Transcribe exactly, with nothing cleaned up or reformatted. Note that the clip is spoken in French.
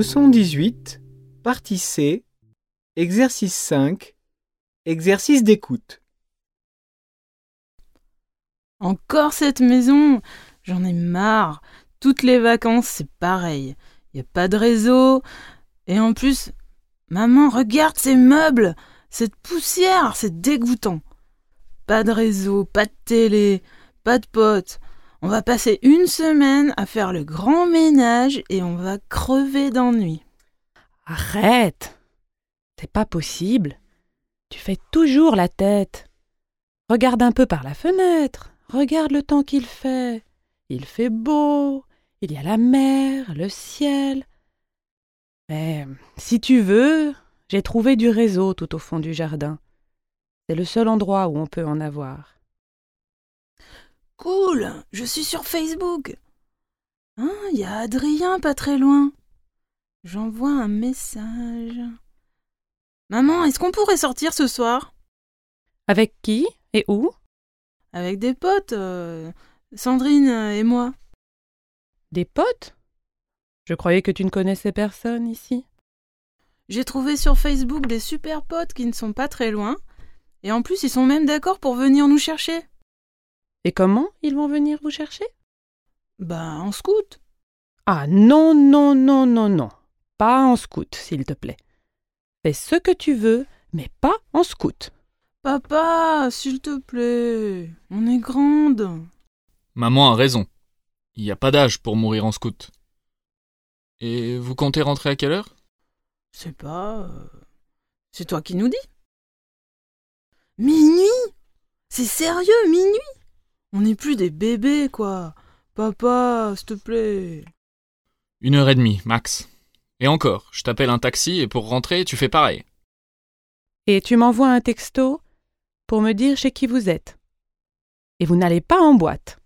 Leçon dix-huit, partie C, exercice cinq, exercice d'écoute. Encore cette maison, j'en ai marre. Toutes les vacances, c'est pareil. Il n'y a pas de réseau. Et en plus, maman, regarde ces meubles. Cette poussière, c'est dégoûtant. Pas de réseau, pas de télé, pas de potes. On va passer une semaine à faire le grand ménage et on va crever d'ennui. Arrête! C'est pas possible. Tu fais toujours la tête. Regarde un peu par la fenêtre. Regarde le temps qu'il fait. Il fait beau. Il y a la mer, le ciel. Mais si tu veux, j'ai trouvé du réseau tout au fond du jardin. C'est le seul endroit où on peut en avoir. Cool, je suis sur Facebook. Hein, il y a Adrien pas très loin. J'envoie un message. Maman, est-ce qu'on pourrait sortir ce soir? Avec qui et où? Avec des potes, euh, Sandrine et moi. Des potes? Je croyais que tu ne connaissais personne ici. J'ai trouvé sur Facebook des super potes qui ne sont pas très loin. Et en plus, ils sont même d'accord pour venir nous chercher. Et comment ils vont venir vous chercher? Bah, en scout. Ah non, non, non, non, non. Pas en scout, s'il te plaît. Fais ce que tu veux, mais pas en scout. Papa, s'il te plaît, on est grande. Maman a raison. Il n'y a pas d'âge pour mourir en scout. Et vous comptez rentrer à quelle heure? C'est pas... euh, C'est toi qui nous dis. Minuit? C'est sérieux, minuit? On n'est plus des bébés, quoi. Papa, s'il te plaît. Une heure et demie, max. Et encore, je t'appelle un taxi et pour rentrer, tu fais pareil. Et tu m'envoies un texto pour me dire chez qui vous êtes. Et vous n'allez pas en boîte.